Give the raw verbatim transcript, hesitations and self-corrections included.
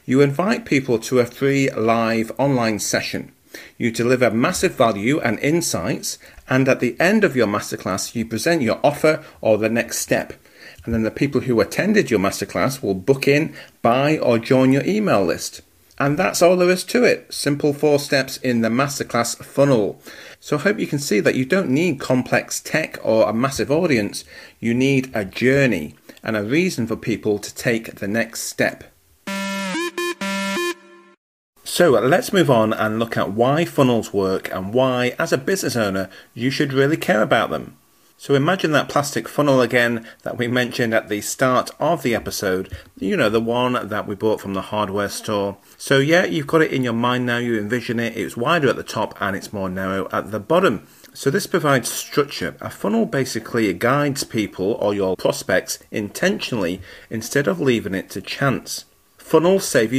You invite people to a free live online session. You deliver massive value and insights, and at the end of your masterclass, you present your offer or the next step. And then the people who attended your masterclass will book in, buy, or join your email list. And that's all there is to it. Simple four steps in the masterclass funnel. So I hope you can see that you don't need complex tech or a massive audience. You need a journey and a reason for people to take the next step. So let's move on and look at why funnels work and why, as a business owner, you should really care about them. So imagine that plastic funnel again that we mentioned at the start of the episode. You know, the one that we bought from the hardware store. So yeah, you've got it in your mind now, you envision it. It's wider at the top and it's more narrow at the bottom. So this provides structure. A funnel basically guides people or your prospects intentionally instead of leaving it to chance. Funnels save you